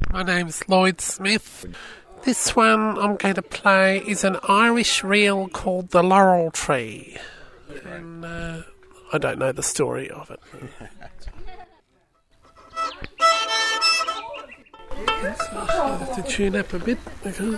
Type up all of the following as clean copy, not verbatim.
My name's Lloyd Smith. This one I'm going to play is an Irish reel called The Laurel Tree. And I don't know the story of it. So I'll have to tune up a bit. Okay.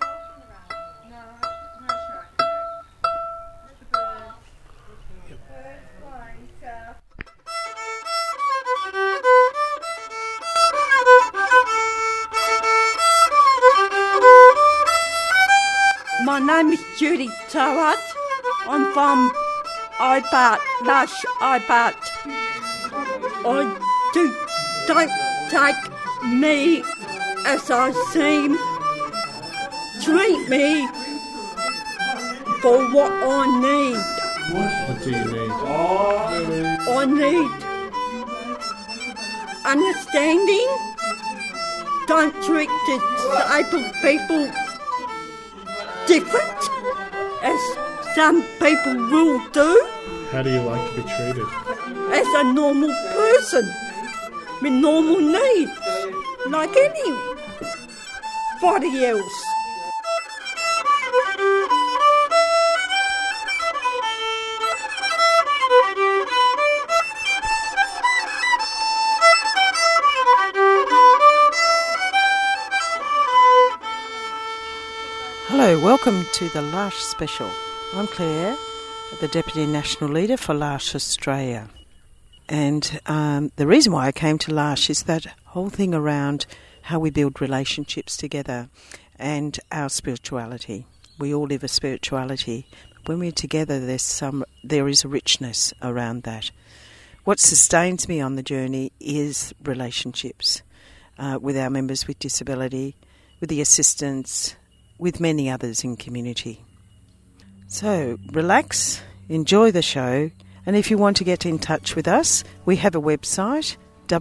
My name is Judy Towart. I'm from Ibart, Lush Ibart. Don't take me as I seem. Treat me for what I need. What do you need? I need understanding. Don't treat disabled people different as some people will do. How do you like to be treated? As a normal person with normal needs, like anybody else. Hello, welcome to the L'Arche Special. I'm Claire, the Deputy National Leader for L'Arche Australia. And the reason why I came to L'Arche is that whole thing around how we build relationships together and our spirituality. We all live a spirituality. When we're together, there is a richness around that. What sustains me on the journey is relationships with our members with disability, with the assistants, with many others in community. So relax, enjoy the show, and if you want to get in touch with us, we have a website,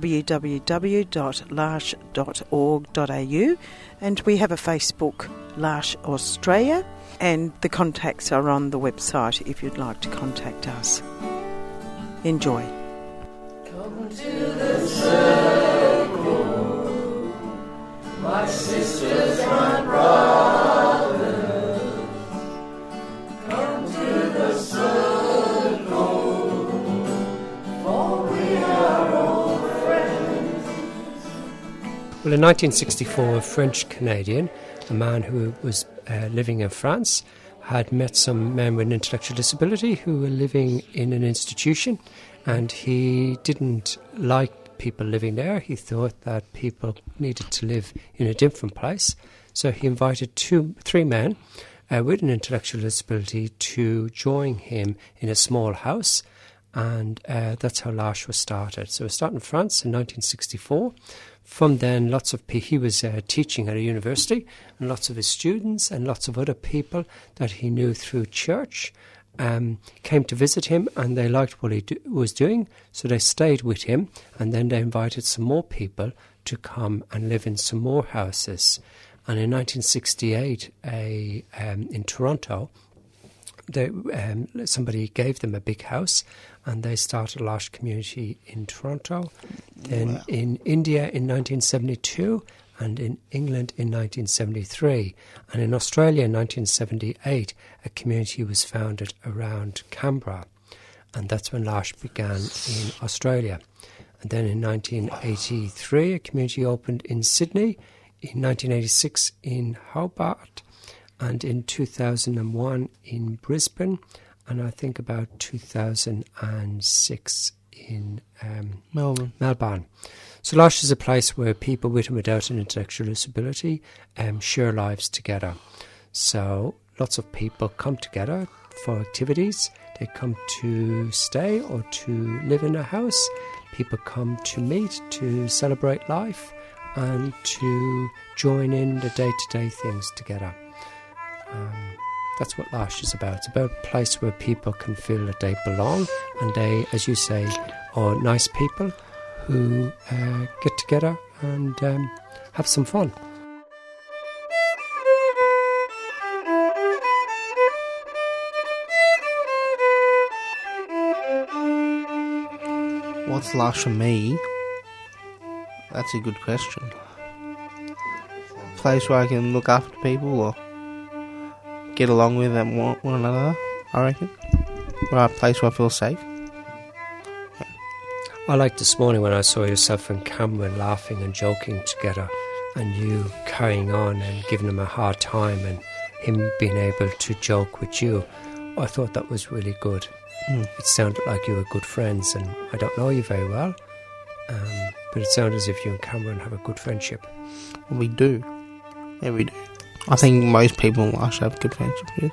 www.l'arche.org.au, and we have a Facebook, L'Arche Australia, and the contacts are on the website if you'd like to contact us. Enjoy. Come to the circle, my sisters, my brothers. Come to the circle, for we are all friends. Well, in 1964, a French Canadian, a man who was living in France, had met some men with an intellectual disability who were living in an institution, and he didn't like people living there. He thought that people needed to live in a different place. So he invited three men with an intellectual disability to join him in a small house, and that's how L'Arche was started. So it started in France in 1964. From then, he was teaching at a university, and lots of his students and lots of other people that he knew through church came to visit him, and they liked what he was doing, so they stayed with him, and then they invited some more people to come and live in some more houses. And in 1968, in Toronto, somebody gave them a big house, and they started a L'Arche community in Toronto. Then in India in 1972, and in England in 1973. And in Australia in 1978, a community was founded around Canberra. And that's when L'Arche began in Australia. And then in 1983, a community opened in Sydney, in 1986 in Hobart, and in 2001 in Brisbane, and I think about 2006 in Melbourne. So L'Arche is a place where people with and without an intellectual disability share lives together. So lots of people come together for activities. They come to stay or to live in a house. People come to meet, to celebrate life, and to join in the day-to-day things together. That's what L'Arche is about. It's about a place where people can feel that they belong, and they, as you say, are nice people who get together and have some fun. What's L'Arche for me? That's a good question. place where I can look after people or get along with them one another, I reckon. A place where I feel safe. I liked this morning when I saw yourself and Cameron laughing and joking together, and you carrying on and giving him a hard time, and him being able to joke with you. I thought that was really good. It sounded like you were good friends, and I don't know you very well, but it sounded as if you and Cameron have a good friendship. We do. Yeah, we do. I think most people in Lush have good friendship with.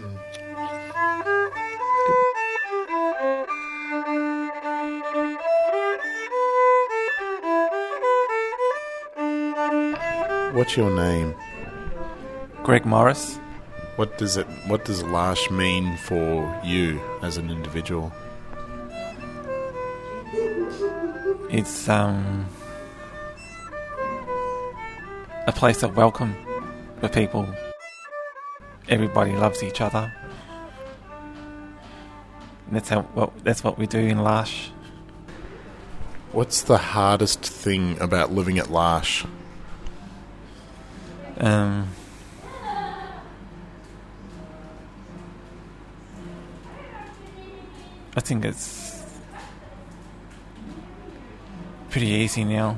What's your name? Greg Morris. What does L'arche mean for you as an individual? It's a place of welcome for people. Everybody loves each other. And that's what we do in L'arche. What's the hardest thing about living at L'arche? I think it's pretty easy now.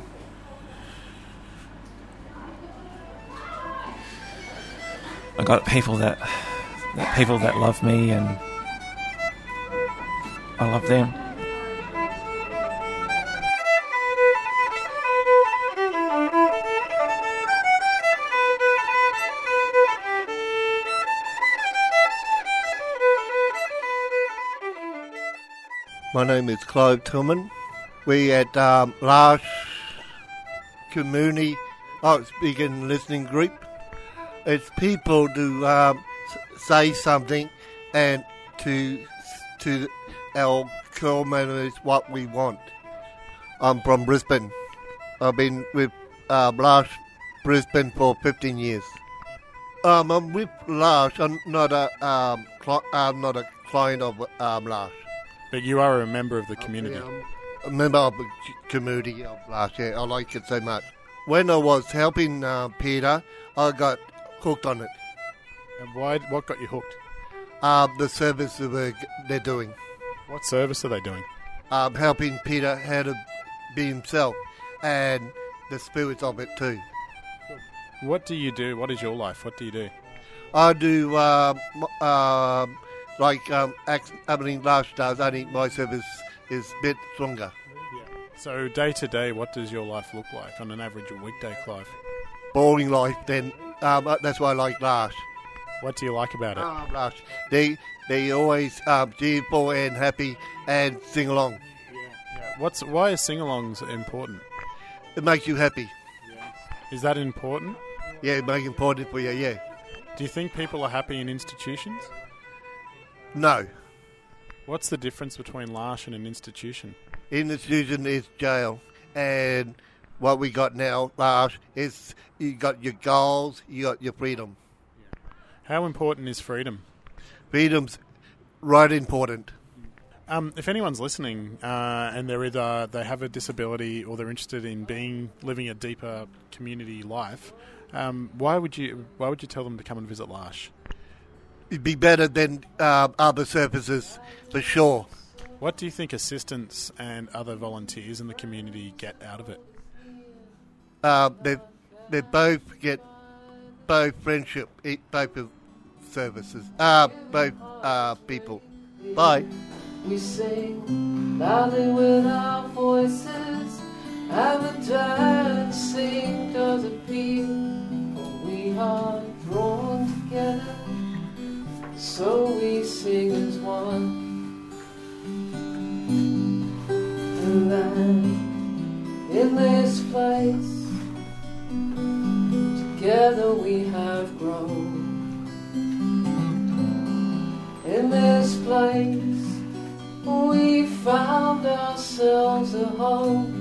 I got people that love me, and I love them. My name is Clive Tillman. We at L'arche Community Speaking Listening Group. It's people to say something and to our community what we want. I'm from Brisbane. I've been with L'arche Brisbane for 15 years. I'm with L'arche. I'm not a client of L'arche. But you are a member of the community. Yeah, I'm a member of the community of L'arche. Yeah, I like it so much. When I was helping Peter, I got hooked on it. And what got you hooked? The service they're doing. What service are they doing? Helping Peter how to be himself, and the spirit of it too. What do you do? What is your life? What do you do? I do everything L'arche does, only my service is a bit stronger. Yeah. So day to day, what does your life look like on an average weekday, Clive? Boring life, then that's why I like L'arche. What do you like about it? L'arche. They always cheerful and happy and sing along. Yeah. Why are sing-alongs important? It makes you happy. Yeah. Is that important? Yeah, it makes it important for you, yeah. Do you think people are happy in institutions? No. What's the difference between L'arche and an institution? Institution is jail, and what we got now, L'arche, is you got your goals, you got your freedom. Yeah. How important is freedom? Freedom's right important. If anyone's listening and they have a disability or they're interested in living a deeper community life, why would you tell them to come and visit L'arche? It'd be better than other services, for sure. What do you think assistants and other volunteers in the community get out of it? They both get both friendship, both services, both people. Bye. We sing loudly with our voices, have a dance, sing does it feel, for we are drawn together, so we sing as one. And then in this place, together we have grown. In this place, we found ourselves a home.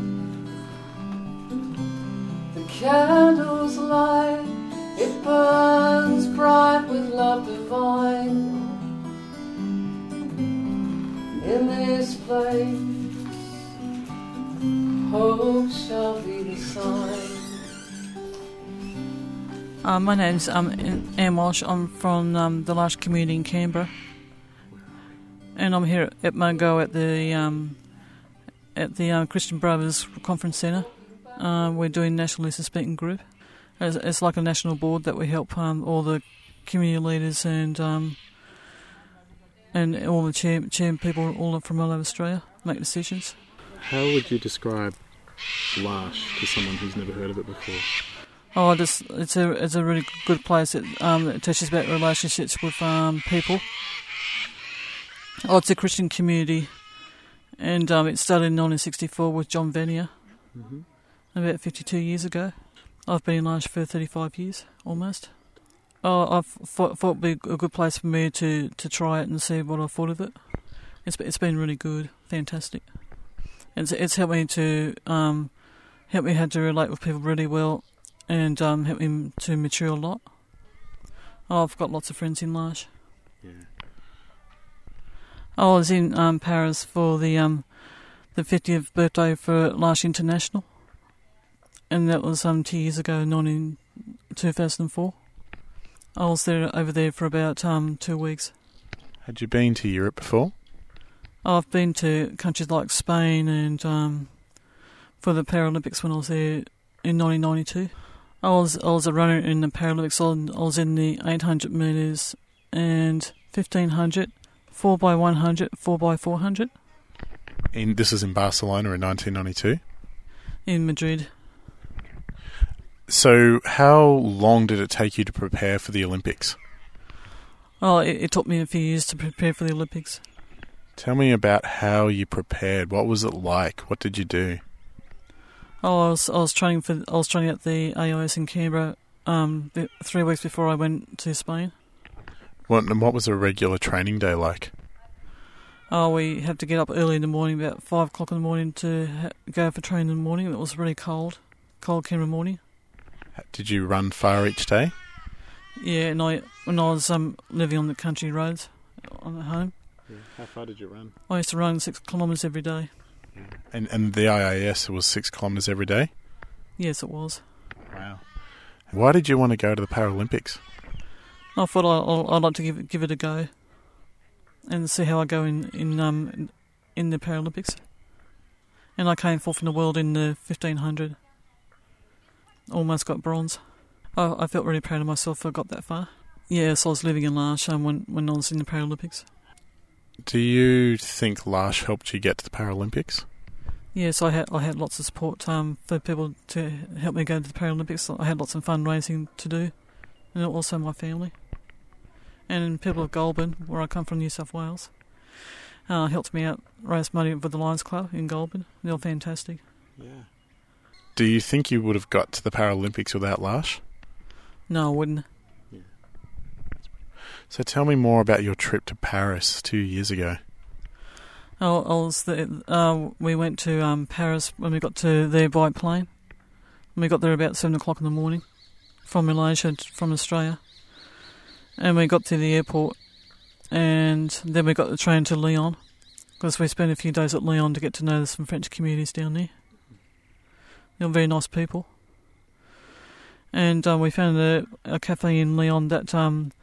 The candles light, it burns bright with love divine. In this place, hope shall be the sign. My name's Anne Walsh. I'm from the L'Arche community in Canberra, and I'm here at Mungo at the Christian Brothers Conference Centre. We're doing National Leaders Speaking Group. It's like a national board that we help all the community leaders and all the chair people all from all over Australia make decisions. How would you describe L'Arche to someone who's never heard of it before? It's a really good place. It teaches about relationships with people. It's a Christian community, and it started in 1964 with John Vanier, about 52 years ago. I've been in L'Arche for 35 years, almost. I thought it'd be a good place for me to try it and see what I thought of it. It's been really good, fantastic. It's helped me to help me how to relate with people really well, and helped me to mature a lot. I've got lots of friends in L'Arche. Yeah. I was in Paris for the 50th birthday for L'Arche International, and that was 2 years ago, in 2004. I was over there for about 2 weeks. Had you been to Europe before? I've been to countries like Spain and for the Paralympics when I was there in 1992. I was a runner in the Paralympics. I was in the 800 metres and 1500, 4x100, 4x400. This is in Barcelona in 1992? In Madrid. So how long did it take you to prepare for the Olympics? It took me a few years to prepare for the Olympics. Tell me about how you prepared. What was it like? What did you do? I was training at the AIS in Canberra 3 weeks before I went to Spain. What was a regular training day like? We had to get up early in the morning, about 5 o'clock in the morning, to go for training in the morning. It was really cold Canberra morning. Did you run far each day? Yeah, and when I was living on the country roads at home. Yeah. How far did you run? I used to run 6 kilometres every day. Yeah. And the IAS was 6 kilometres every day? Yes, it was. Wow. Why did you want to go to the Paralympics? I thought I'd like to give it a go and see how I go in the Paralympics. And I came fourth in the world in the 1500. Almost got bronze. I felt really proud of myself for I got that far. Yes, I was living in L'Arche when I was in the Paralympics. Do you think L'Arche helped you get to the Paralympics? Yes, I had lots of support for people to help me go to the Paralympics. I had lots of fundraising to do, and also my family. And people of Goulburn, where I come from, New South Wales, helped me out raise money for the Lions Club in Goulburn. They're fantastic. Yeah. Do you think you would have got to the Paralympics without L'Arche? No, I wouldn't. Yeah. So tell me more about your trip to Paris 2 years ago. We went to Paris when we got to there by plane. We got there about 7 o'clock in the morning from Malaysia, from Australia. And we got to the airport, and then we got the train to Lyon, because we spent a few days at Lyon to get to know some French communities down there. They're very nice people. And we found a cafe in Lyon that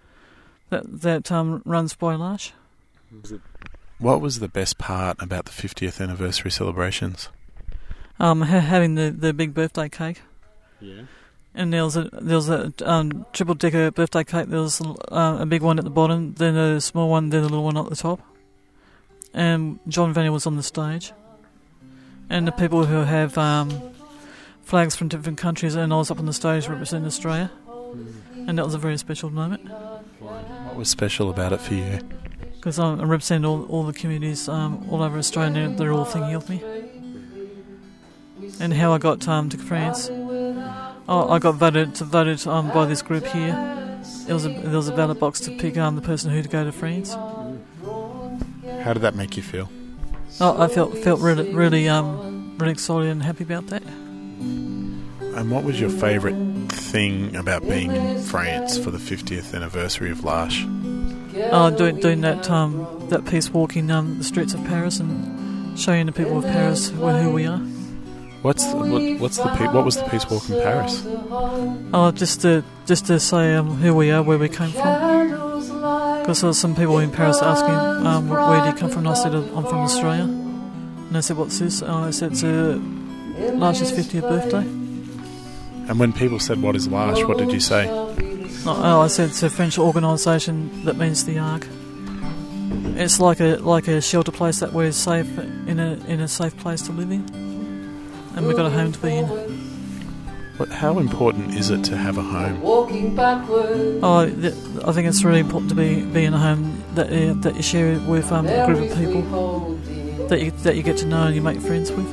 runs by L'Arche. What was the best part about the 50th anniversary celebrations? Having the big birthday cake. Yeah. And there was a triple decker birthday cake. There was a big one at the bottom, then a small one, then a little one at the top. And John Vanier was on the stage. And the people who have flags from different countries, and I was up on the stage representing Australia. And that was a very special moment. What was special about it for you? Because I represent all the communities all over Australia, and they're all thinking of me. And how I got to France. I got voted by this group here. There was a ballot box to pick the person who to go to France. How did that make you feel? I felt really excited and happy about that. And what was your favourite thing about being in France for the 50th anniversary of L'Arche? Doing that peace walk in the streets of Paris and showing the people of Paris who we are. What was the Peace Walk in Paris? Oh, just to say who we are, where we came from. Because there were some people in Paris asking, where do you come from? And I said, I'm from Australia. And they said, what's this? I said, it's L'Arche's 50th birthday. And when people said, what is L'Arche, what did you say? I said it's a French organisation that means the Ark. It's like a shelter place that we're safe in a safe place to live in, and we've got a home to be in. How important is it to have a home? I think it's really important to be in a home that you share with a group of people that you get to know and you make friends with.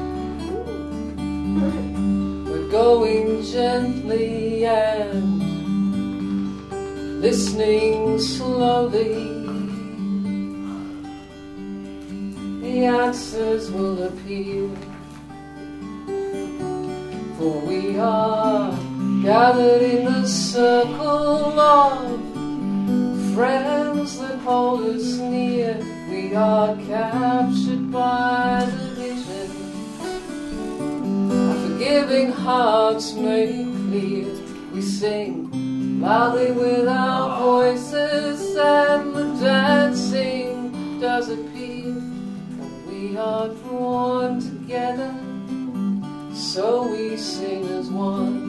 We're going gently and listening slowly. The answers will appear, for we are gathered in the circle of friends that hold us near. We are captured by the vision, our forgiving hearts made clear. We sing loudly with our voices, and the dancing does appear. We are drawn together, so we sing as one.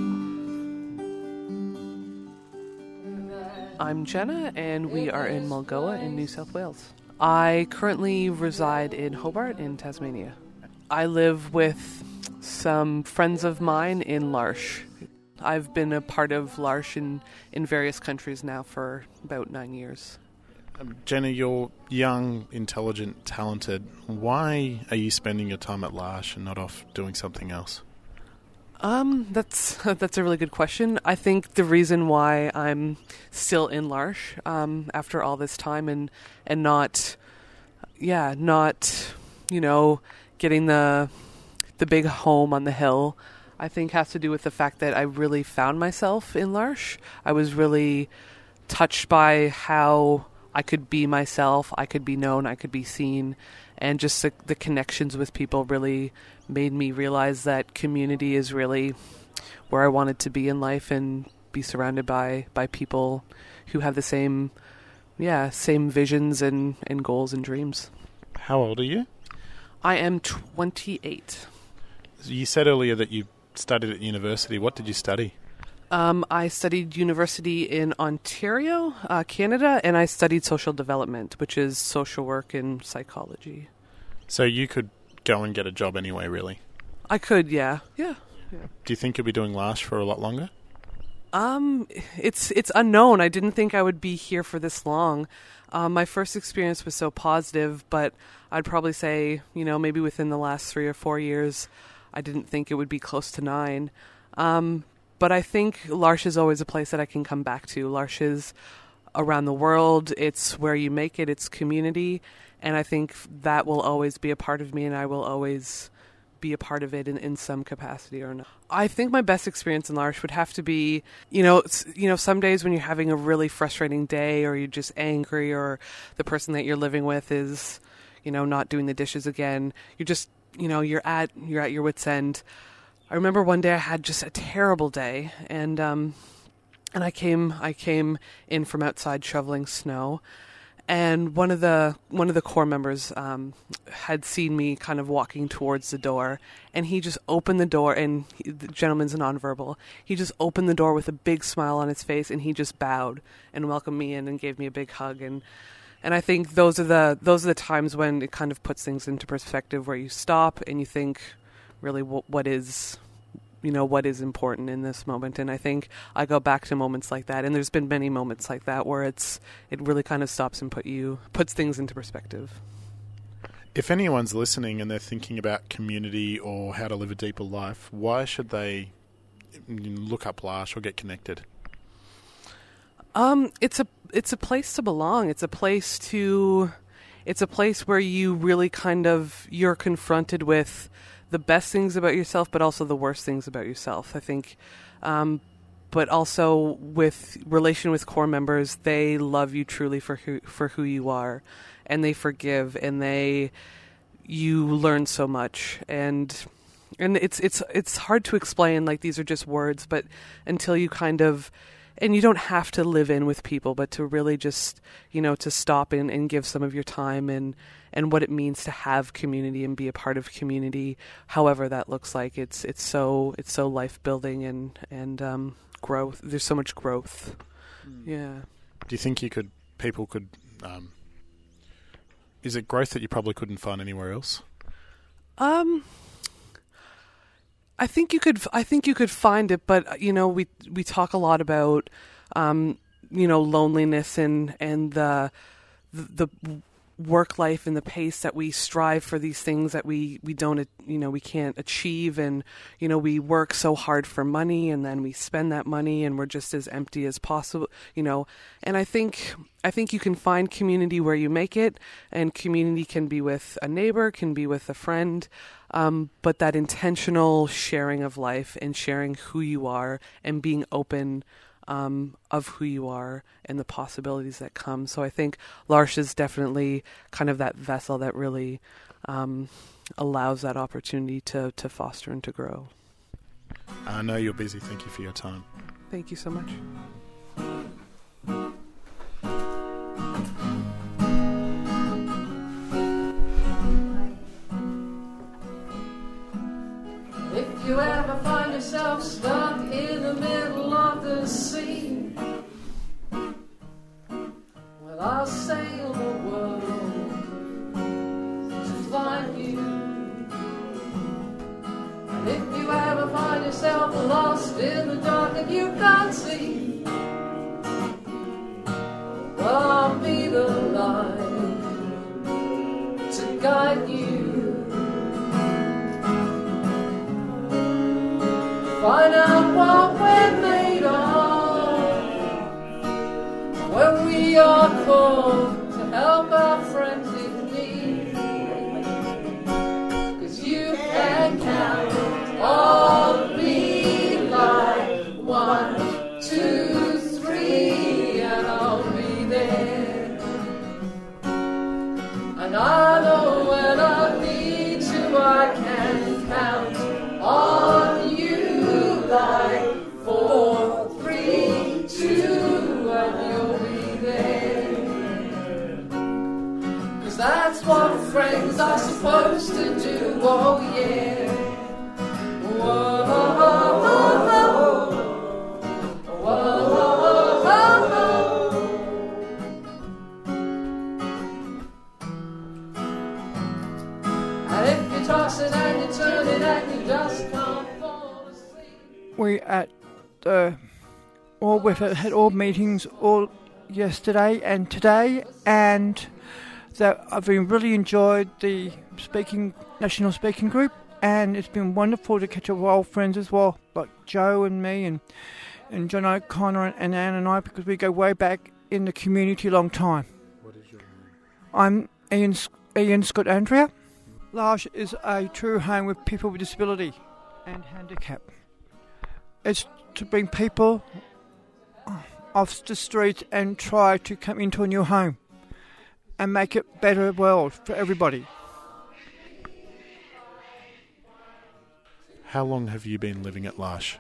I'm Jenna, and we are in Mulgoa in New South Wales. I currently reside in Hobart in Tasmania. I live with some friends of mine in L'Arche. I've been a part of L'Arche in various countries now for about 9 years. Jenna, you're young, intelligent, talented. Why are you spending your time at L'Arche and not off doing something else? That's a really good question. I think the reason why I'm still in L'Arche after all this time and not getting the big home on the hill, I think has to do with the fact that I really found myself in L'Arche. I was really touched by how I could be myself, I could be known, I could be seen, and just the connections with people really made me realize that community is really where I wanted to be in life, and be surrounded by people who have the same visions and goals and dreams. How old are you? I am 28. You said earlier that you studied at university. What did you study? I studied university in Ontario, Canada, and I studied social development, which is social work and psychology. So you could go and get a job anyway, really? I could, yeah. Yeah. Do you think you'll be doing L'Arche for a lot longer? It's unknown. I didn't think I would be here for this long. My first experience was so positive, but I'd probably say, maybe within the last 3 or 4 years, I didn't think it would be close to 9. But I think L'Arche is always a place that I can come back to. L'Arche is around the world. It's where you make it. It's community. And I think that will always be a part of me, and I will always be a part of it in some capacity or not. I think my best experience in L'Arche would have to be, some days when you're having a really frustrating day, or you're just angry, or the person that you're living with is, not doing the dishes again. You're just, you're at your wit's end. I remember one day I had just a terrible day, and I came in from outside shoveling snow, and one of the core members had seen me kind of walking towards the door, and he just opened the door, and the gentleman's nonverbal. He just opened the door with a big smile on his face, and he just bowed and welcomed me in and gave me a big hug, and I think those are the times when it kind of puts things into perspective, where you stop and you think, really, what is important in this moment. And I think I go back to moments like that, and there's been many moments like that where it really kind of stops and puts things into perspective. If anyone's listening and they're thinking about community or how to live a deeper life, why should they look up L'Arche or get connected? It's a place to belong. It's a place where you really you're confronted with the best things about yourself, but also the worst things about yourself, I think. But also with relation with core members, they love you truly for who you are, and they forgive, and you learn so much. And and it's hard to explain, like these are just words, but until you kind of, and you don't have to live in with people, but to really just, to stop and give some of your time and what it means to have community and be a part of community, however that looks like. It's so life building and growth. There's so much growth. Yeah. Do you think people could is it growth that you probably couldn't find anywhere else? I think you could find it, but we talk a lot about loneliness and the work life and the pace that we strive for these things that we don't we can't achieve, and we work so hard for money and then we spend that money and we're just as empty as possible, and I think you can find community where you make it, and community can be with a neighbor, can be with a friend, but that intentional sharing of life and sharing who you are and being open of who you are and the possibilities that come. So I think L'Arche is definitely kind of that vessel that really allows that opportunity to foster and to grow. I know you're busy. Thank you for your time. Thank you so much. If you ever find yourself stuck in the middle of the sea, well, I'll sail the world to find you. And if you ever find yourself lost in the dark and you can't see, well, I'll be the light to guide you. Find out what we're made of when we are called to help our friends in need. 'Cause you can count on me like 1, 2, 3, and I'll be there. And I know when I need to, I can count on you. Like 4, 3, 2, and you'll be there. 'Cause that's what friends are supposed to do, oh yeah. Whoa, whoa, whoa, whoa, and if you toss it and you turn it and you just can't. We at we've had all meetings all yesterday and today, and I've really enjoyed the national speaking group, and it's been wonderful to catch up with old friends as well, like Joe and me and John O'Connor and Anne and I, because we go way back in the community a long time. What is your name? I'm Ian Scott Andrea. L'Arche is a true home with people with disability and handicap. It's to bring people off the street and try to come into a new home and make it a better world for everybody. How long have you been living at L'Arche?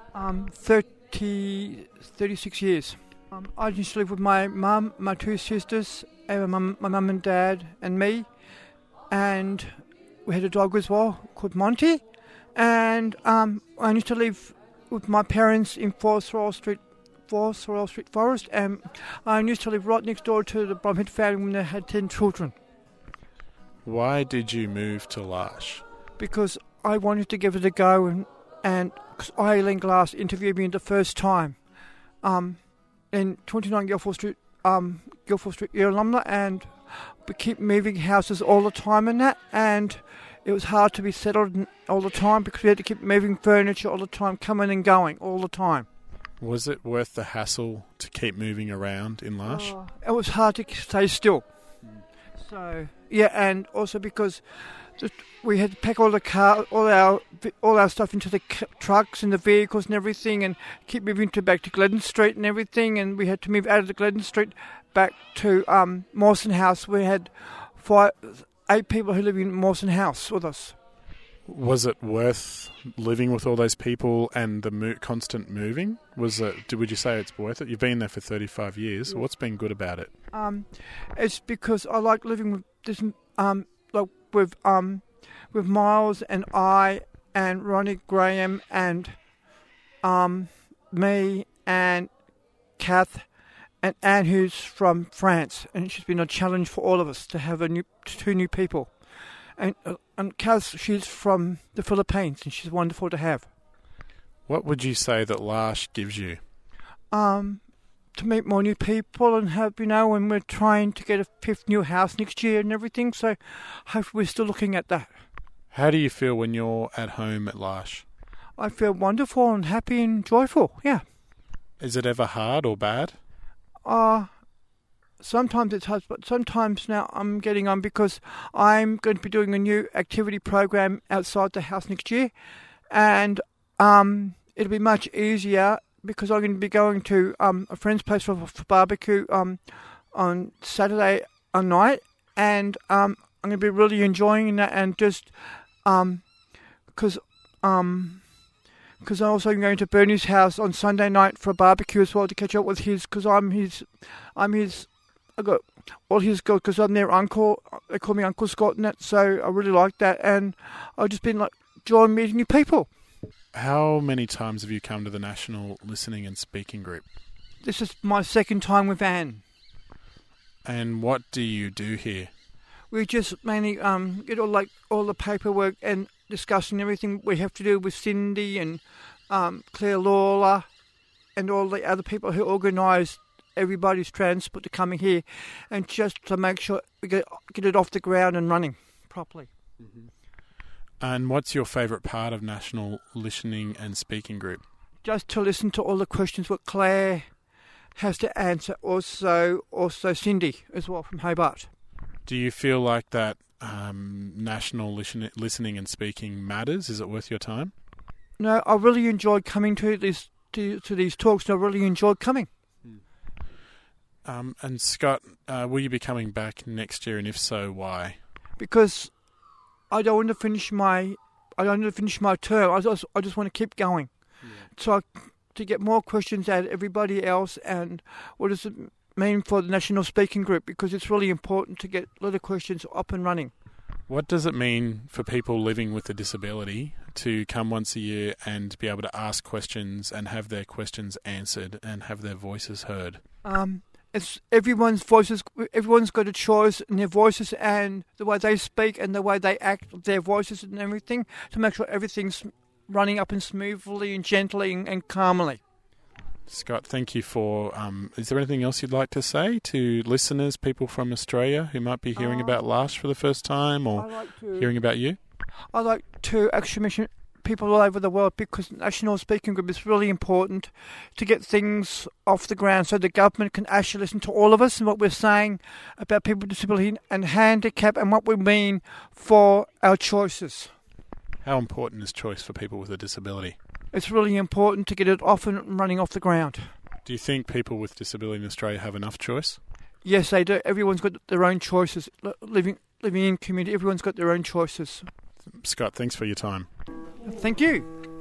36 years. I used to live with my mum, my 2 sisters, and my mum and dad and me, and we had a dog as well called Monty, and I used to live with my parents in Forest Royal Street Forest, and I used to live right next door to the Bromhead family when they had 10 children. Why did you move to L'Arche? Because I wanted to give it a go, and because Eileen Glass interviewed me the first time in 29 Guildford Street, Yarralumla, and we keep moving houses all the time and that, and it was hard to be settled all the time because we had to keep moving furniture all the time, coming and going all the time. Was it worth the hassle to keep moving around in L'Arche? It was hard to stay still. So yeah, and also because we had to pack all our stuff into the trucks and the vehicles and everything, and keep moving back to Glidden Street and everything, and we had to move out of the Glidden Street back to Mawson House. We had 8 people who live in Mawson House with us. Was it worth living with all those people and the constant moving? Would you say it's worth it? You've been there for 35 years. Yeah. What's been good about it? It's because I like living with this, with Miles and I and Ronnie Graham and me and Kath and Anne, who's from France, and she's been a challenge for all of us to have two new people. And Kath, she's from the Philippines, and she's wonderful to have. What would you say that L'Arche gives you? To meet more new people and have, and we're trying to get a 5th new house next year and everything, so hopefully we're still looking at that. How do you feel when you're at home at L'Arche? I feel wonderful and happy and joyful, yeah. Is it ever hard or bad? Sometimes it's hard, but sometimes now I'm getting on because I'm going to be doing a new activity program outside the house next year, and it'll be much easier because I'm going to be going to a friend's place for barbecue on Saturday night, and I'm going to be really enjoying that, and just because I'm also going to Bernie's house on Sunday night for a barbecue as well to catch up with his, because I got all his girls because I'm their uncle. They call me Uncle Scott and that, so I really like that, and I've just been enjoying meeting new people. How many times have you come to the National Listening and Speaking Group? This is my 2nd time with Anne. And what do you do here? We just mainly get all the paperwork and discussing everything we have to do with Cindy and Claire Lawler and all the other people who organise everybody's transport to coming here, and just to make sure we get it off the ground and running properly. Mm-hmm. And what's your favourite part of National Listening and Speaking Group? Just to listen to all the questions what Claire has to answer. Also Cindy as well from Hobart. Do you feel like that national listening and speaking matters? Is it worth your time? No, I really enjoyed coming to these talks. And I really enjoyed coming. And Scott, will you be coming back next year? And if so, why? Because I don't want to finish my term. I just want to keep going. Yeah. So to get more questions out of everybody else, and what does it mean for the National Speaking Group? Because it's really important to get a lot of questions up and running. What does it mean for people living with a disability to come once a year and be able to ask questions and have their questions answered and have their voices heard? It's everyone's voices. Everyone's got a choice in their voices and the way they speak and the way they act, their voices and everything, to make sure everything's running up and smoothly and gently and calmly. Scott, thank you for... is there anything else you'd like to say to listeners, people from Australia who might be hearing about L'Arche for the first time or hearing about you? I'd like to actually mention people all over the world, because National Speaking Group is really important to get things off the ground so the government can actually listen to all of us and what we're saying about people with disability and handicap and what we mean for our choices. How important is choice for people with a disability? It's really important to get it off and running off the ground. Do you think people with disability in Australia have enough choice? Yes, they do. Everyone's got their own choices. Living in community, everyone's got their own choices. Scott, thanks for your time. Thank you.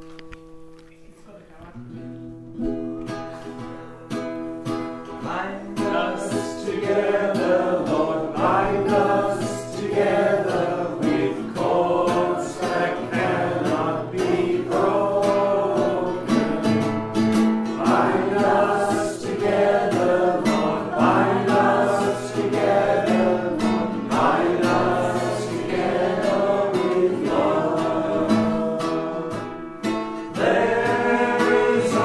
Bind us together, Lord, bind us together with cords that cannot be broken. Bind us together, Lord, bind us together, Lord, bind us together with love. There is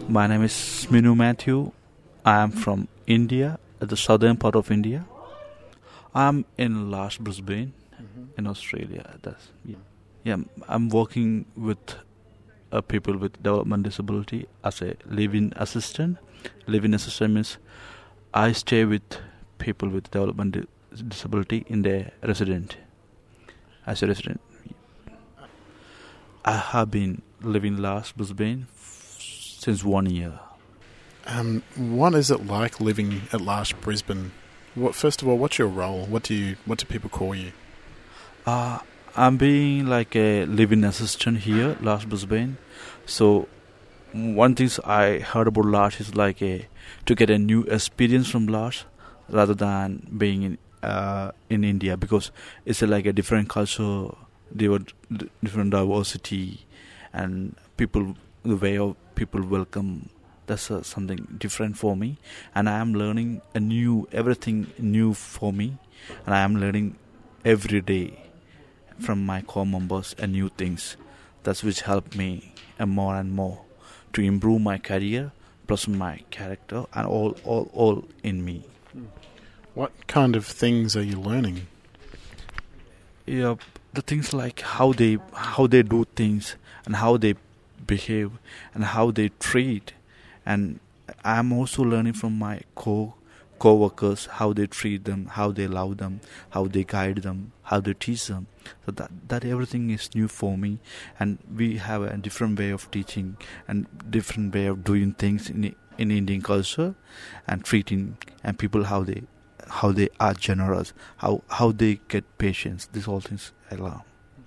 My name is Sminu Matthew. I am from India, at the southern part of India. I'm in Lash, Brisbane, in Australia. I'm working with people with development disability as a live-in assistant. Live-in assistant means I stay with people with development disability in their as a resident. I have been living in Lash, Brisbane since 1 year. What is it like living at Lash, Brisbane? First of all, what's your role? What do people call you? I'm being like a living assistant here, Lash, Brisbane. So one thing I heard about Lash is like to get a new experience from Lash rather than being in India, because it's like a different culture, different diversity, and people, the way of people welcome. That's something different for me, and I am learning everything new for me, and I am learning every day from my core members and new things. That's which help me more and more to improve my career, plus my character, and all in me. What kind of things are you learning? Yeah, the things like how they do things, and how they behave, and how they treat. And I'm also learning from my co-workers, how they treat them, how they love them, how they guide them, how they teach them. So that everything is new for me, and we have a different way of teaching and different way of doing things in Indian culture, and treating and people how they are generous, how they get patience. These all things I learn.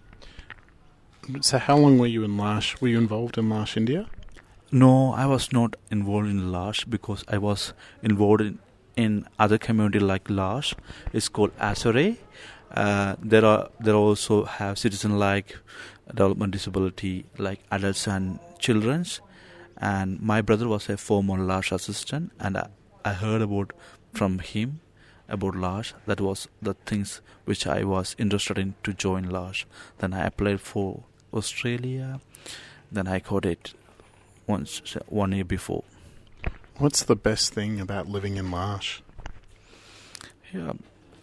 So how long were you in Lash? Were you involved in Lash, India? No, I was not involved in Lash because I was involved in other community like Lash. It's called Asare. There also have citizen like development disability like adults and children's. And my brother was a former Lash assistant, and I heard from him about Lash. That was the things which I was interested in to join Lash. Then I applied for Australia. Then I got it 1 year before. What's the best thing about living in Lash? Yeah,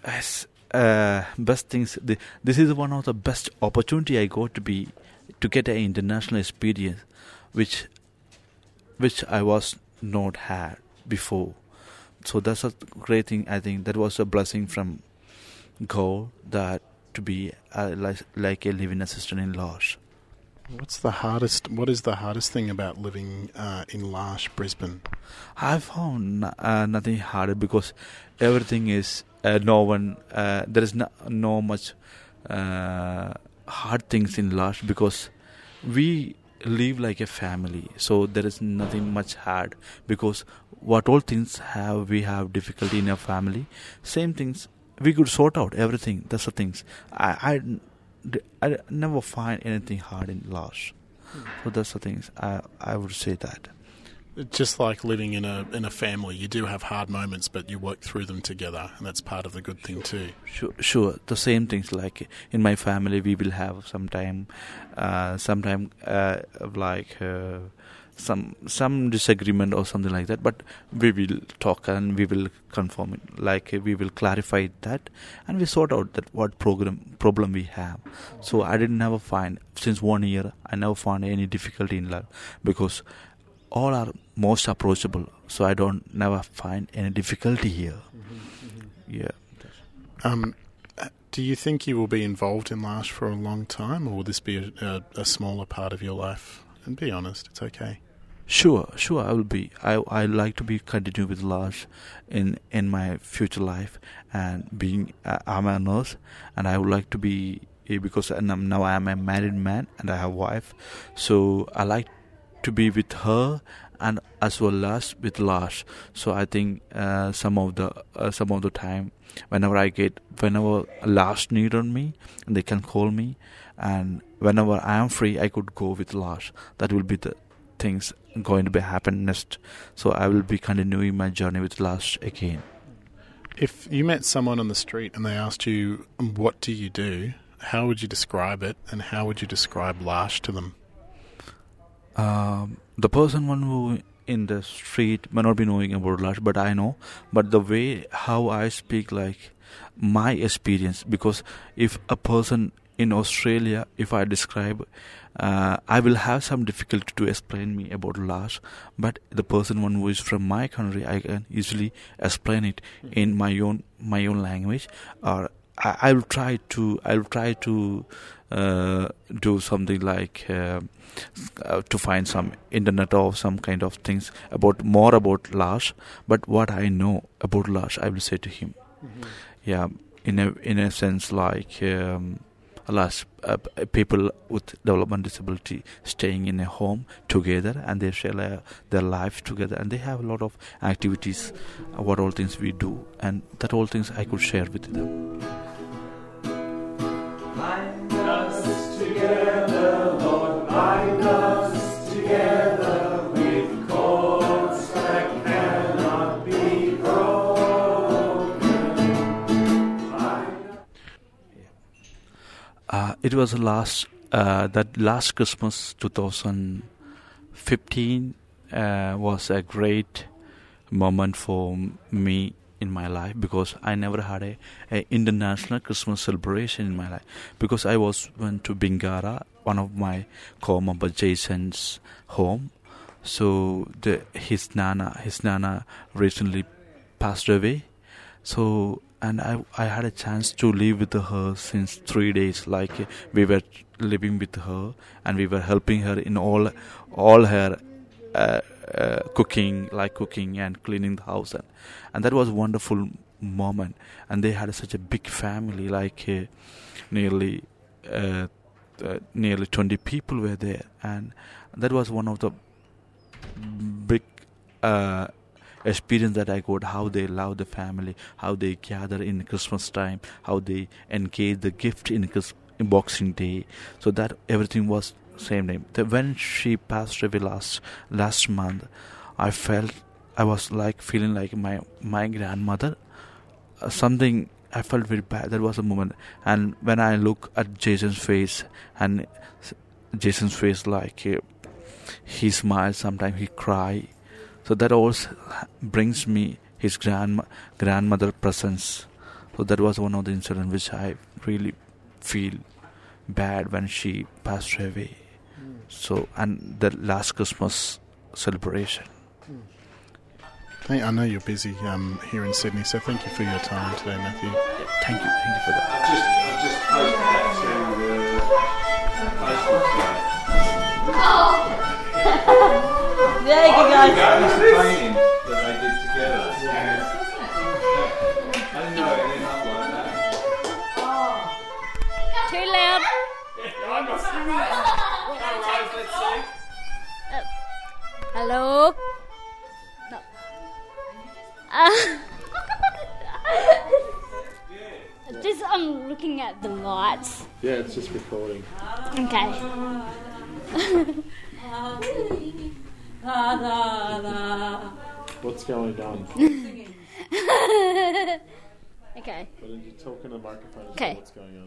best things. This is one of the best opportunity I got to get an international experience, which I was not had before. So that's a great thing. I think that was a blessing from God, that to be like a living assistant in Lash. What is the hardest thing about living in Lash, Brisbane? I found nothing harder, because everything is there is no much hard things in Lash, because we live like a family. So there is nothing much hard, because what all things we have difficulty in our family, same things we could sort out everything. That's the things. I never find anything hard in Lash. So that's the things I would say that. Just like living in a family, you do have hard moments, but you work through them together, and that's part of the good thing too. Sure. The same things like in my family, we will have sometime some disagreement or something like that, but we will talk and we will confirm it. Like we will clarify that, and we sort out that what problem we have. So I didn't never find, since 1 year, I never found any difficulty in life, because all are most approachable. So I don't never find any difficulty here. Yeah. Do you think you will be involved in Lash for a long time, or will this be a smaller part of your life? And be honest, it's okay. Sure, I will be. I like to be continue with Lash in my future life, and being I'm a nurse, and I would like to be, because now I am a married man and I have a wife, so I like to be with her and as well as with Lash. So I think some of the time, whenever Lash need on me, they can call me, and whenever I am free, I could go with Lash. That will be the things going to be happen next. So I will be continuing my journey with Lash again. If you met someone on the street and they asked you, what do you do, how would you describe it, and how would you describe Lash to them? The person who in the street may not be knowing about Lash, but I know. But the way how I speak, like my experience, because if a person in Australia, if I describe, I will have some difficulty to explain me about Lash. But the person one who is from my country, I can easily explain it in my own language. Or I will try to do something like to find some internet or some kind of things more about Lash. But what I know about Lash, I will say to him. Yeah, in a sense, like Lash, people with development disability staying in a home together, and they share their life together, and they have a lot of activities, what all things we do, and that all things I could share with them. Bind us together, Lord, bind us together with cords that cannot be broken. It was that last Christmas 2015 was a great moment for me in my life, because I never had a international Christmas celebration in my life, because I went to Bingara, one of my co-member Jason's home. So his nana recently passed away. So and I had a chance to live with her since 3 days. Like we were living with her, and we were helping her in all her cooking and cleaning the house, and that was a wonderful moment. And they had such a big family, like nearly 20 people were there, and that was one of the big experience that I got, how they love the family, how they gather in Christmas time, how they engage the gift in Boxing Day. So that everything was same name. When she passed away last month, I was like feeling like my grandmother. Something I felt very bad. That was a moment. And when I look at Jason's face, like he smiles, sometimes he cry. So that also brings me his grandmother presence. So that was one of the incidents which I really feel bad when she passed away. So, and the last Christmas celebration. Hey, I know you're busy here in Sydney, so thank you for your time today, Matthew. Thank you for that. I just posted that to Facebook site. There you go, guys. That was the painting that they did together. I didn't know it ended up like that. Too loud. Hello? No. Just I'm looking at the lights. Yeah, it's just recording. Okay. What's going on? Okay. Why don't you talk in the microphone and Okay. say what's going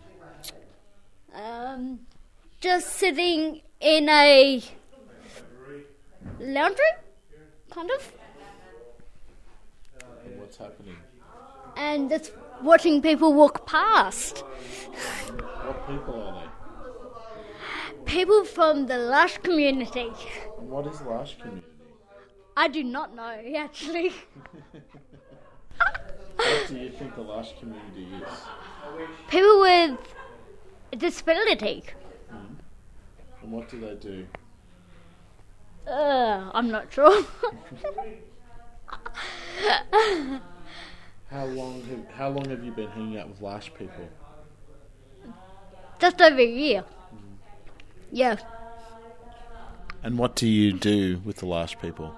on? Just sitting in a lounge room, kind of, And what's happening? and just watching people walk past. What people are they? People from the Lush community. And what is Lash community? I do not know, actually. What do you think the Lash community is? People with disability. And what do they do? I'm not sure. How long have you been hanging out with Lash people? Just over a year. Yeah. And what do you do with the Lash people?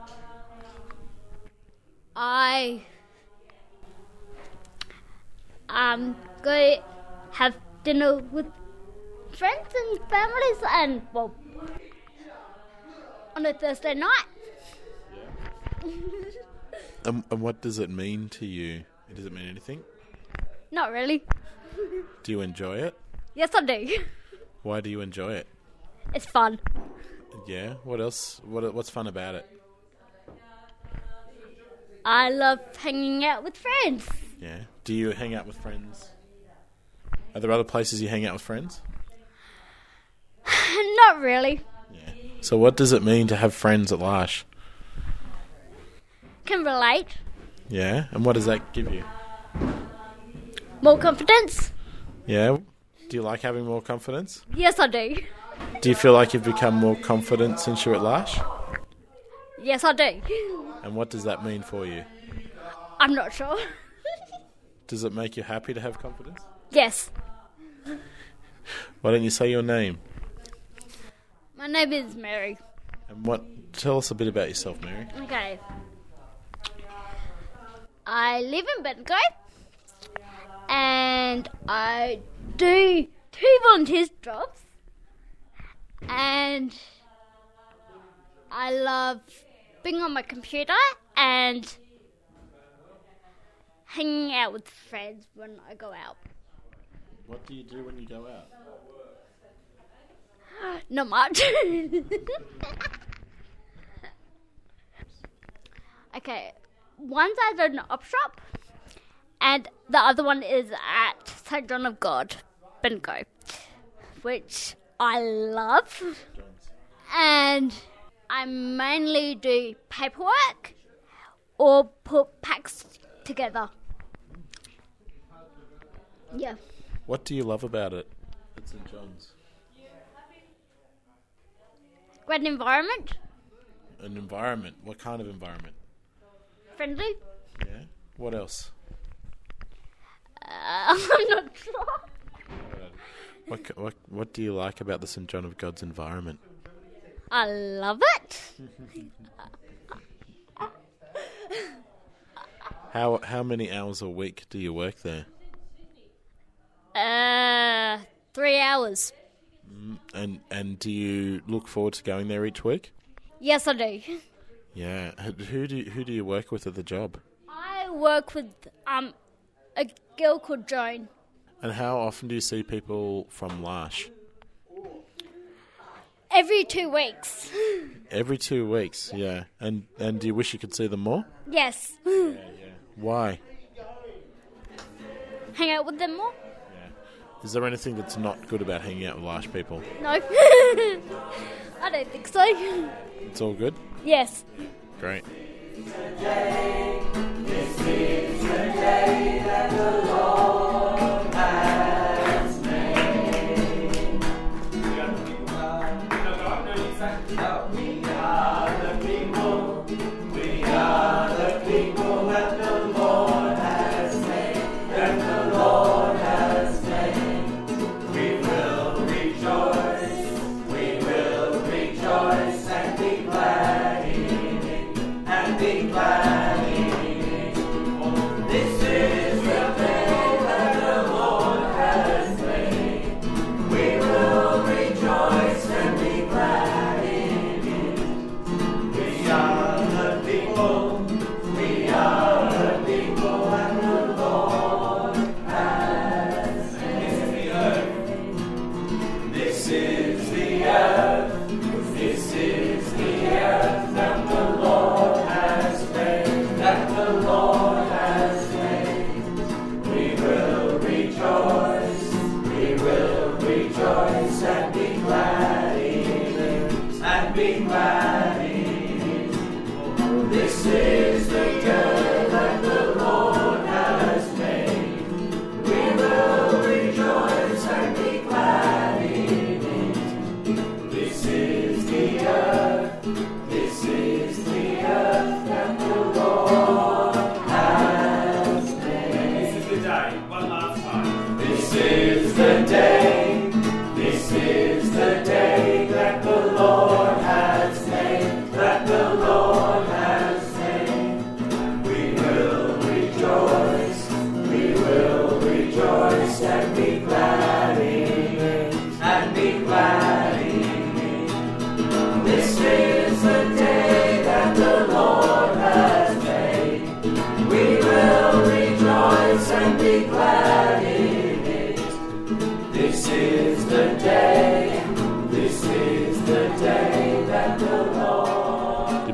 I go have dinner with friends and families, and well, on a Thursday night. And what does it mean to you? Does it mean anything? Not really. Do you enjoy it? Yes, I do. Why do you enjoy it? It's fun. Yeah. What else? What's fun about it? I love hanging out with friends. Yeah. Do you hang out with friends? Are there other places you hang out with friends? Not really. So what does it mean to have friends at Larsh? Can relate. Yeah. And what does that give you? More confidence? Yeah. Do you like having more confidence? Yes, I do. Do you feel like you've become more confident since you're at Larsh? Yes, I do. And what does that mean for you? I'm not sure. Does it make you happy to have confidence? Yes. Why don't you say your name? My name is Mary. And tell us a bit about yourself, Mary. Okay. I live in Bendigo and I do 2 volunteer jobs and I love being on my computer and hanging out with friends when I go out. What do you do when you go out? Not much. Okay, one's at an op shop and the other one is at St. John of God, Bendigo, which I love. And I mainly do paperwork or put packs together. Yeah. What do you love about it at St. John's? Great environment. An environment. What kind of environment? Friendly. Yeah. What else? I'm not sure. What do you like about the St. John of God's environment? I love it. How many hours a week do you work there? 3 hours. And do you look forward to going there each week? Yes, I do. Yeah. Who do you work with at the job? I work with a girl called Joan. And how often do you see people from Larsh? Every 2 weeks. Every 2 weeks, yeah. And do you wish you could see them more? Yes. Why? Hang out with them more? Is there anything that's not good about hanging out with Larsh people? No. I don't think so. It's all good? Yes. Great. This is the day that the Lord has made. We are the people. We are the people that the Lord has made. That the Lord has made. We will rejoice. We will rejoice and be glad in it. And be glad in it. This is the day that the Lord has made. We will rejoice and be glad in it. We are the people. We are the people that the Lord has made. This is the earth. This is the earth that the Lord has made. That the Lord has made. We will rejoice. We will rejoice and be glad in it. And be glad in it. This is the day that the Lord has made. We will rejoice and be glad in it. This is the earth. This is the earth that the Lord has made. This is the day. One last time. This is the day. This is the day that the Lord has made. That the Lord has made. We will rejoice. We will rejoice and be glad in it. And be glad in it. This is the day that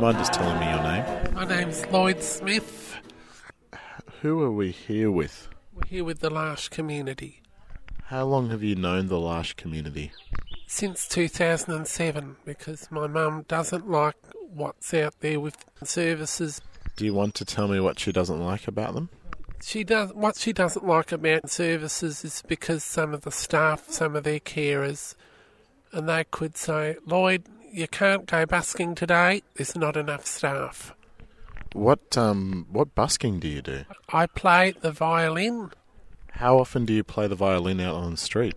mind just telling me your name? My name's Lloyd Smith. Who are we here with? We're here with the Larsh community. How long have you known the Larsh community? Since 2007, because my mum doesn't like what's out there with services. Do you want to tell me what she doesn't like about them? What she doesn't like about services is because some of the staff, some of their carers, and they could say, Lloyd, you can't go busking today, there's not enough staff. What busking do you do? I play the violin. How often do you play the violin out on the street?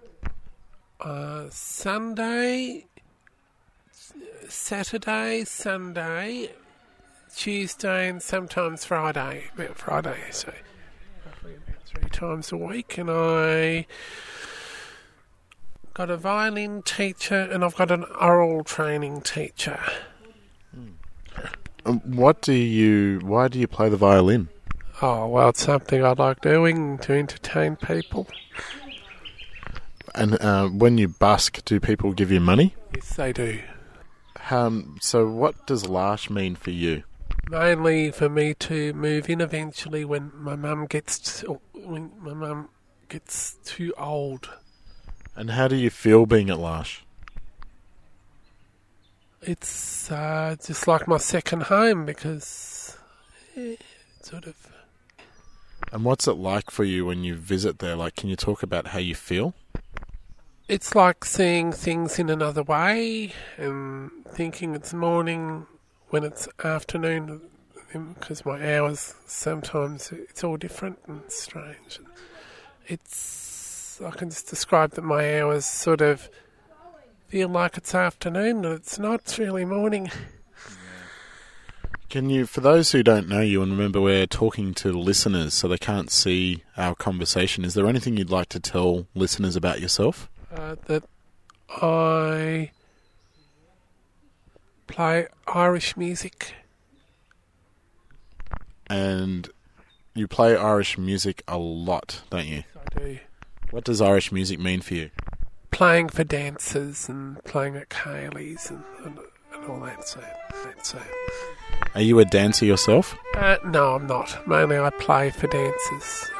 Saturday, Sunday, Tuesday, and sometimes Friday. About Friday, so roughly about 3 times a week. And I got a violin teacher and I've got an oral training teacher. Why do you play the violin? Oh, well, it's something I like doing to entertain people. And when you busk, do people give you money? Yes, they do. So what does Larsh mean for you? Mainly for me to move in eventually when my mum gets too old. And how do you feel being at Larsh? It's just like my second home because sort of. And what's it like for you when you visit there? Like, can you talk about how you feel? It's like seeing things in another way and thinking it's morning when it's afternoon, because my hours, sometimes it's all different and strange. I can just describe that my hours sort of feel like it's afternoon and it's not, it's really morning. Can you, for those who don't know you, and remember we're talking to listeners so they can't see our conversation, is there anything you'd like to tell listeners about yourself? That I play Irish music. And you play Irish music a lot, don't you? I do. What does Irish music mean for you? Playing for dancers and playing at Cayley's and all that. So. Are you a dancer yourself? No, I'm not. Mainly I play for dancers. So.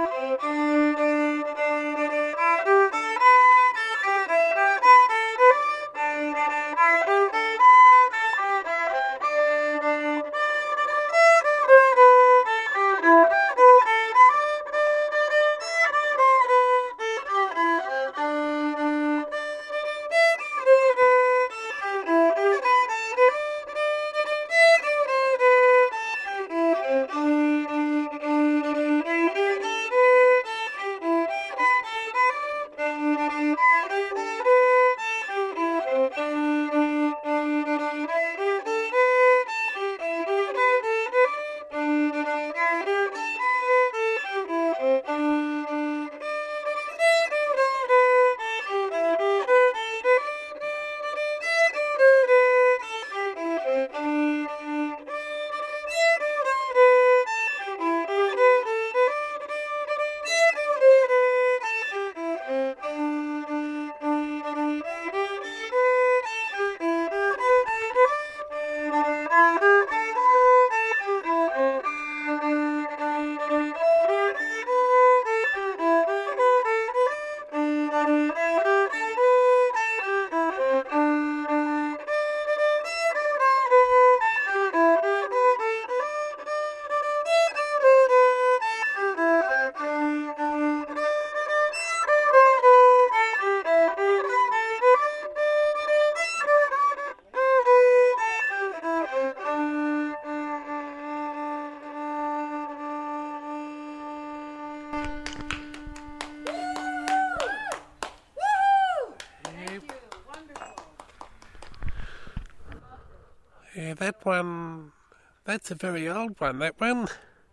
Yeah, that one, that's a very old one, that one.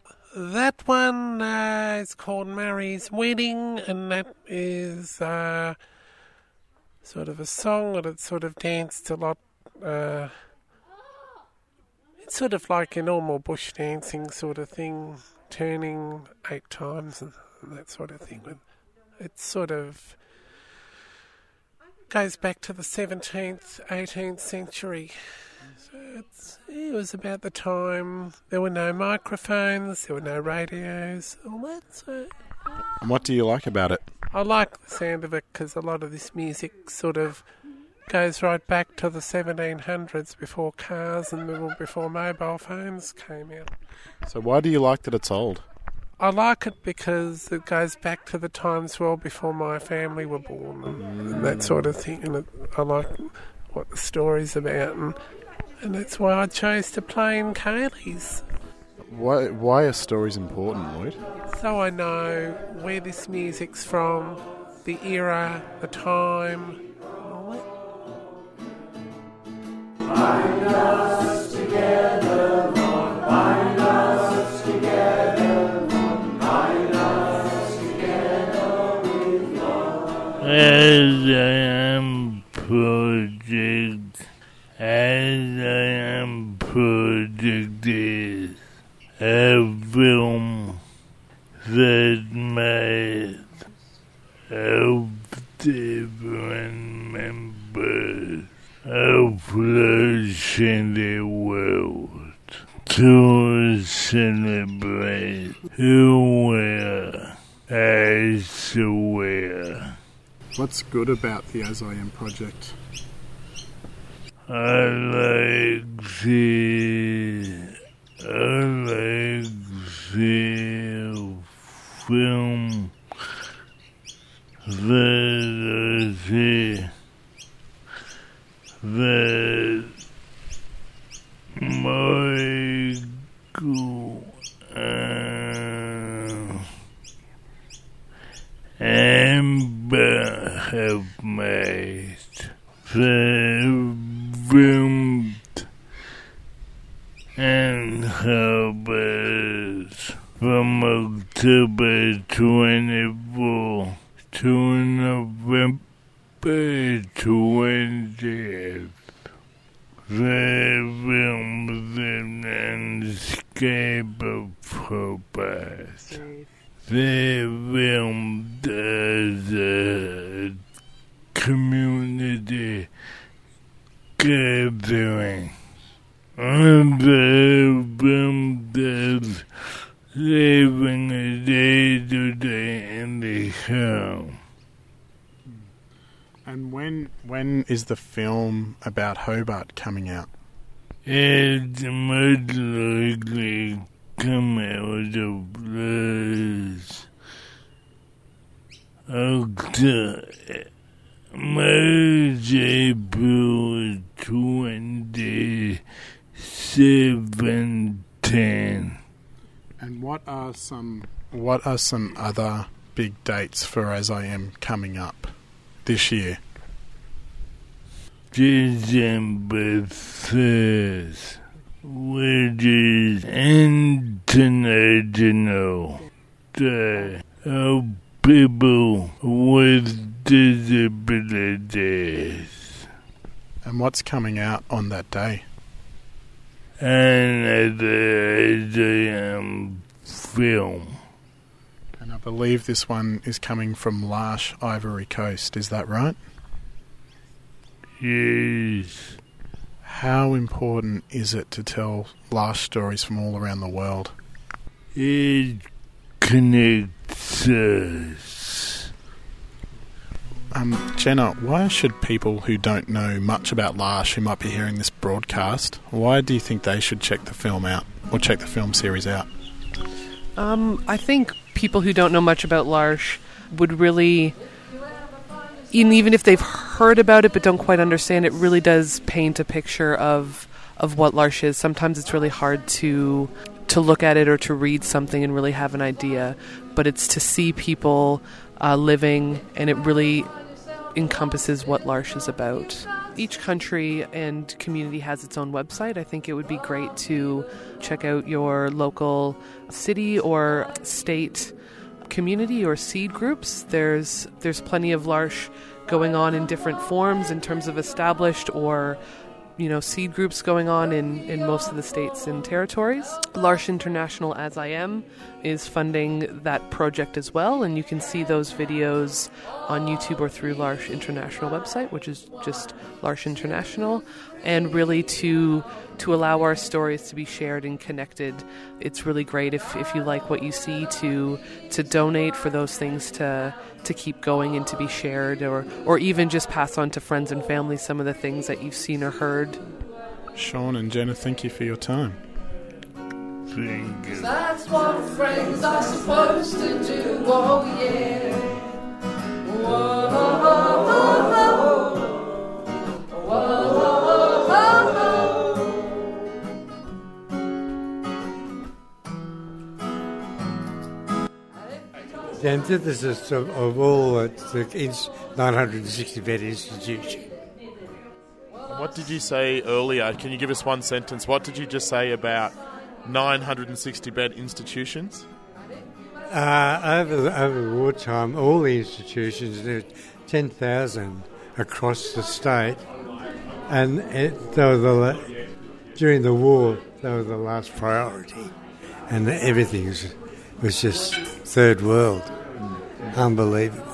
That one is called Mary's Wedding, and that is sort of a song that it's sort of danced a lot. It's sort of like a normal bush dancing sort of thing, turning 8 times and that sort of thing. It sort of goes back to the 17th, 18th century. It was about the time there were no microphones, there were no radios, all that. So And what do you like about it? I like the sound of it because a lot of this music sort of goes right back to the 1700s, before cars and before mobile phones came out. So why do you like that it's old? I like it because it goes back to the times well before my family were born and that sort of thing. And I like what the story's about, and that's why I chose to play in Kayleys. Why are stories important, Lloyd? So I know where this music's from, the era, the time, and all that. Bind us together, Lord, bind us together, Lord, bind us together with love. As I am projected a film that might help different members of flourish in the world to celebrate who we're as aware. What's good about the As I Am project? I like the film that Michael and Amber have made. They filmed and Harvest from October 24 to November 20th. They filmed an landscape of purpose. They filmed as a community gathering. And they filmed as living a day-to-day in the home. And when is the film about Hobart coming out? It's most likely come out of this March, April 2017. And what are some other big dates for As I Am coming up this year? December 1st, which is International Day of People with Disabilities. And what's coming out on that day? Another As I Am film. And I believe this one is coming from L'Arche, Ivory Coast. Is that right? Yes. How important is it to tell L'Arche stories from all around the world? It connects us. Jenna, why should people who don't know much about L'Arche, who might be hearing this broadcast, why do you think they should check the film out, or check the film series out? I think people who don't know much about L'Arche would really, even if they've heard about it but don't quite understand, it really does paint a picture of what L'Arche is. Sometimes it's really hard to look at it or to read something and really have an idea, but it's to see people living, and it really encompasses what L'Arche is about. Each country and community has its own website. I think it would be great to check out your local city or state community or seed groups. There's plenty of L'Arche going on in different forms in terms of established or seed groups going on in most of the states and territories. L'Arche International, as I am, is funding that project as well, and you can see those videos on YouTube or through L'Arche International website, which is just L'Arche International, and really to allow our stories to be shared and connected. It's really great if you like what you see to donate for those things to keep going and to be shared, or even just pass on to friends and family some of the things that you've seen or heard. Sean and Jenna, thank you for your time. Thank you. That's what friends are supposed to do, oh yeah. Whoa, whoa, whoa, whoa, whoa. The antithesis of all the 960-bed institution. What did you say earlier? Can you give us one sentence? What did you just say about 960-bed institutions? Over wartime, all the institutions, there were 10,000 across the state, and during the war, they were the last priority, and everything was just third world. Unbelievable.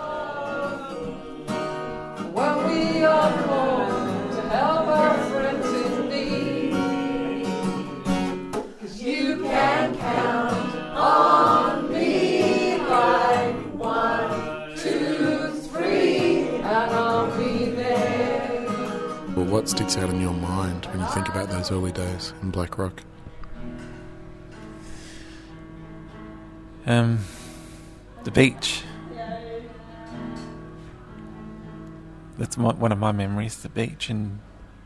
When we are born to help our friends in need, 'cause you can count on me like 1, 2, 3, and I'll be there. Well, what sticks out in your mind when you think about those early days in Black Rock? The beach. That's one of my memories, the beach, and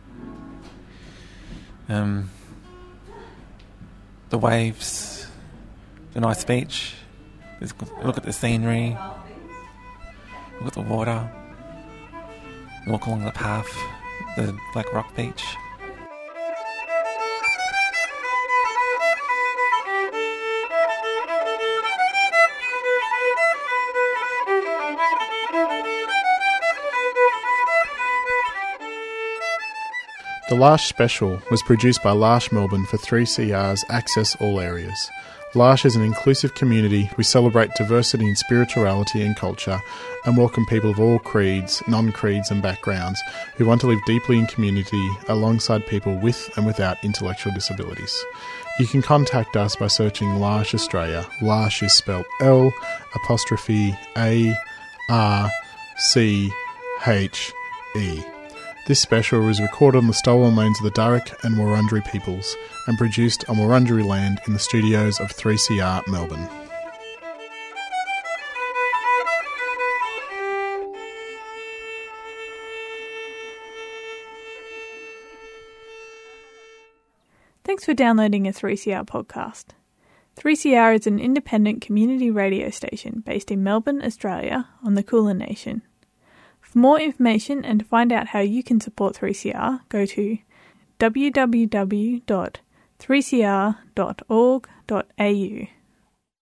the waves, the nice beach. Look at the scenery, look at the water, walk along the path, the Black Rock Beach. The L'Arche Special was produced by L'Arche Melbourne for 3CR's Access All Areas. L'Arche is an inclusive community. We celebrate diversity in spirituality and culture and welcome people of all creeds, non-creeds and backgrounds who want to live deeply in community alongside people with and without intellectual disabilities. You can contact us by searching L'Arche Australia. L'Arche is spelled L''ARCHE. This special was recorded on the stolen lands of the Darug and Wurundjeri peoples and produced on Wurundjeri land in the studios of 3CR Melbourne. Thanks for downloading a 3CR podcast. 3CR is an independent community radio station based in Melbourne, Australia, on the Kulin Nation. For more information and to find out how you can support 3CR, go to www.3cr.org.au.